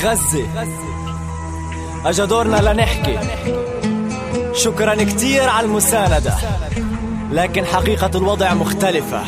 غزة أجا دورنا لنحكي. شكرا كتير على المساندة، لكن حقيقة الوضع مختلفة.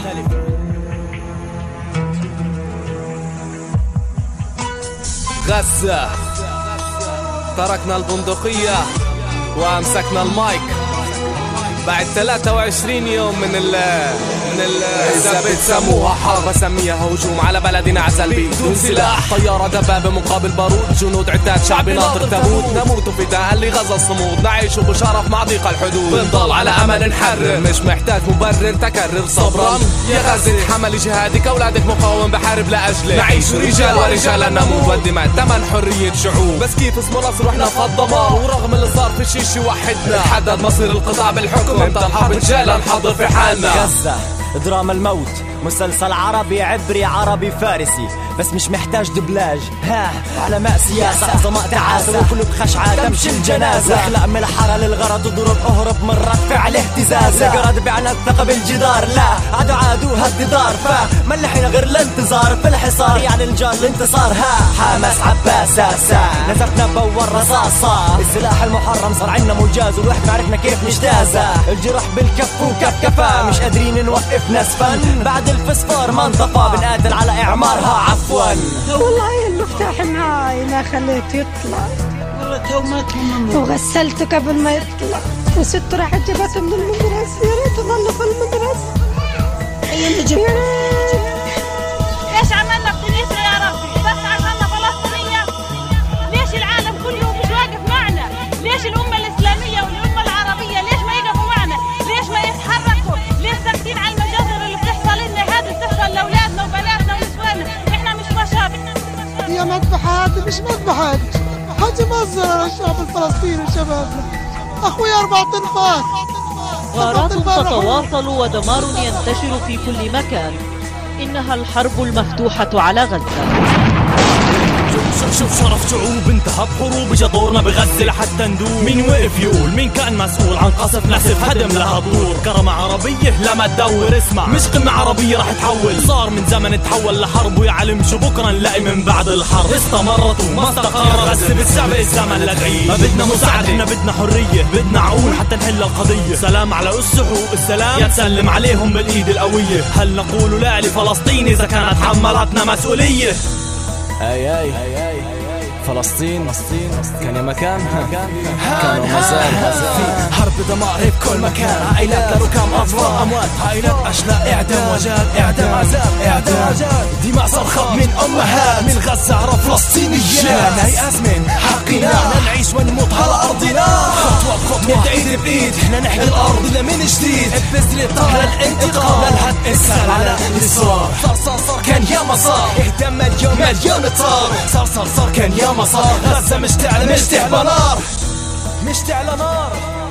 غزة تركنا البندقية وأمسكنا المايك بعد 23 يوم من إذا بتسموها حرب بسميها هجوم على بلدنا عزل بدون سلاح. طيارة دبابة مقابل بارود، جنود عتاد شعبي ناطر تموت. نموت فداء لغزة الصمود، نعيش بشرف مع ضيق الحدود. بنضل على أمل نحرر، مش محتاج مبرر، تكرر صبرا يا غزة. حمل جهادك أولادك مقاوم بحارب لأجله. نعيش رجال ورجالا نموت، والدماء تمن حرية شعوب. بس كيف اسمه نصر واحنا في الدمار، ورغم اللي صار في شي يوحدنا. تحدد مصير القطاع بالحكم، امتى الحرب رجالا نحضر في حالنا. غزة دراما الموت، مسلسل عربي عبري عربي فارسي، بس مش محتاج دبلاج. علماء سياسة عظماء تعاسة، وكله بخشعة تمشي الجنازة. اخلق من الحارة للغرض، اضرب اهرب من رد فعل اهتزاز. قرد بعنا الثقة بالجدار، لا عادوا هالددار. فما اللي حين غير الانتظار في الحصار، يعني الجار الانتصار. حماس عباسة نزفنا بور رصاصة. السلاح المحرم صار عنا مجاز، والوحدة عرفنا كيف نجتازه. الجرح بالكف وكفكفة، مش قادرين نوقف نسفا. بعد الفسفار ما انطفى، بنقاتل على اعمارها عفوا. والله المفتاح معاي ما خليته يطلع، وغسلته قبل ما يطلع، وست راح جبته من المدرسة. يا ريت ظل في المدرسة. ليش عملنا بسنيسرا يا ربي؟ بس عشاننا فلسطينية؟ ليش العالم كله مش واقف معنا؟ ليش الأمة الإسلامية والأمة العربية ليش ما يقفوا معنا؟ ليش ما يتحركوا؟ ليش ساكتين على المجازر اللي بتحصل لنا؟ هذه بتحصل لأولادنا وبناتنا ونسواننا. إحنا مش بشر. يا مذبحة، هذه مش مذبحة، حاجة مهزلة للشعب الفلسطيني وشبابنا. أخوي 4 أنفار، غارات تتواصل ودمار ينتشر في كل مكان. إنها الحرب المفتوحة على غزة. شوف شرف شعوب انتهى بحروب، اجا دورنا بغزة لحتى ندوب. مين وقف يقول؟ مين كان مسؤول عن قصف نسف هدم لها طور؟ كرمة عربية لما تدور اسمع، مش قمة عربية رح تحول. صار من زمن تحول لحرب، ويا علم شو بكرة نلاقي من بعد الحرب. استمرت وما استقر غزة، بتسابق الزمن لتعيش. ما بدنا مساعدة، احنا بدنا حرية، بدنا عقول حتى نحل القضية. سلام على السحوق السلام، يا تسلم عليهم بالايد القوية. هل نقول لا لفلسطين اذا كانت حملتنا مسؤولية؟ اي فلسطين كان يا مكان، كانوا مازال في حرب دمار بكل مكان. عائلات لركام أطفال أموات، عائلات أشلاء إعدام وجاد، إعدام عذاب إعدام. دماء صرخة من أمهات، من غزة على فلسطينيات. نيأس من حقنا نعيش ونموت على أرضنا. خطوة بخطوة ندعي بإيد، احنا نحيي الأرض لمن جديد. بذر الطهر للانتقام، للهد السهل على اللي صار. صار كان يا مسار، اهتم مليون طار. صار كان يا مسار. غزة مش تعلى نار، مش تعلى نار.